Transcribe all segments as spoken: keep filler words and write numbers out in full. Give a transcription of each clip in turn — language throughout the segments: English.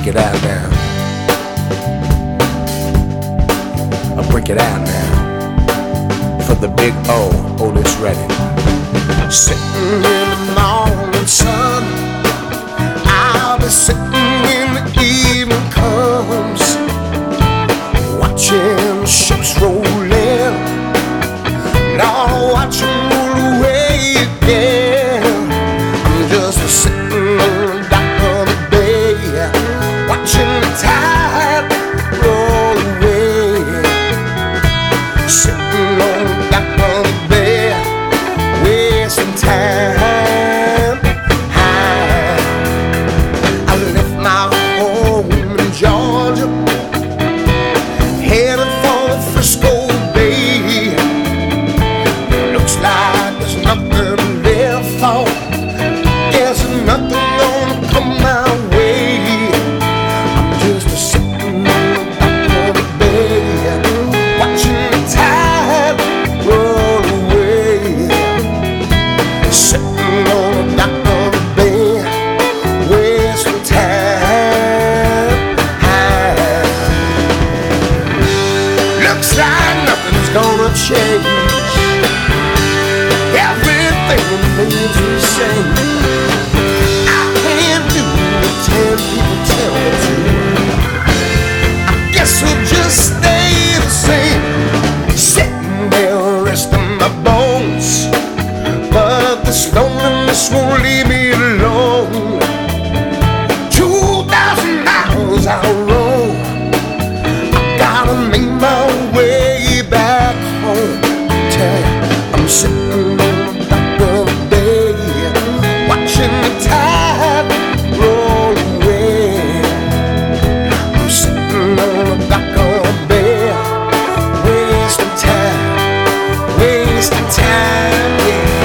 break it out now. I'll break it out now. For the big O, oh, it's ready. Sitting in the morning sun, I'll be sitting when the evening comes, watching the ships roll in, and I'll watch them roll away again. I'm just sitting on the dock of the bay, watching the tide roll away. Sitting on the dock of the bay, wasting time. I left my home in Georgia, headed for the Frisco Bay. Looks like there's nothing left for. There's nothing gonna come my way. I'm just sitting on the dock of the bay, watching the tide roll away. Sitting on the dock of the bay, wasting time. Looks like nothing's gonna change. Everything remains the same. I can't do what ten people tell me to. I guess we'll just stay the same, sitting there resting my bones. But this loneliness won't leave me alone. Two thousand miles I'll roam. I gotta make my way back home. Tell you, I'm sitting on the dock of the bay, watching the tide roll away. I'm sitting on the dock of the bay, wasting time, wasting time, yeah.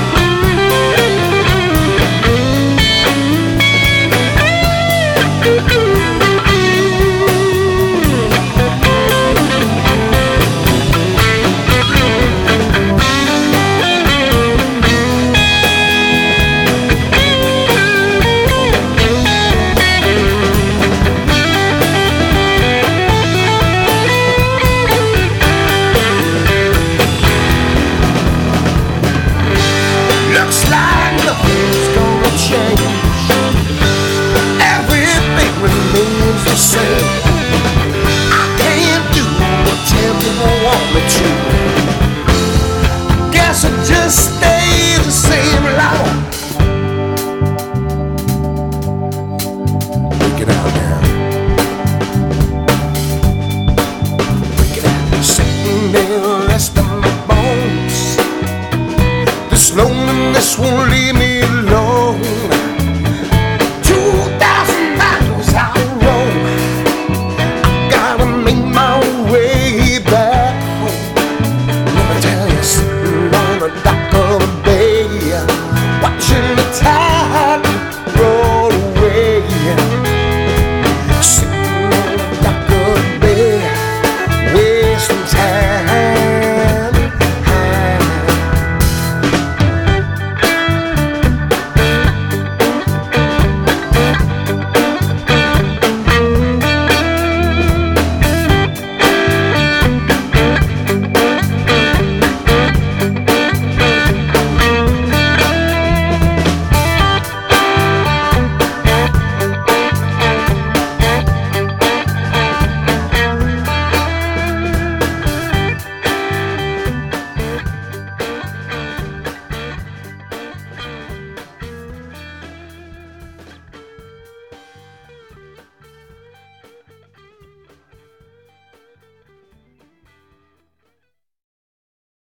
Thank you.